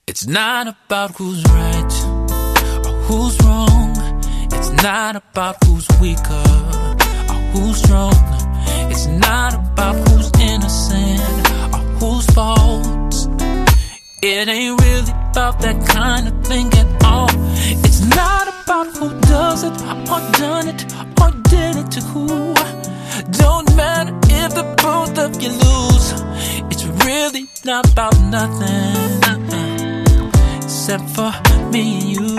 It's not about who's right or who's wrong. It's not about who's weaker or who's strong. It's not about who's innocent or whose fault. It ain't really about that kind of thing at all. It's not about who does it or done it or did it to who. Don't matter if the both of you lose. It's really not about nothing except for me and you.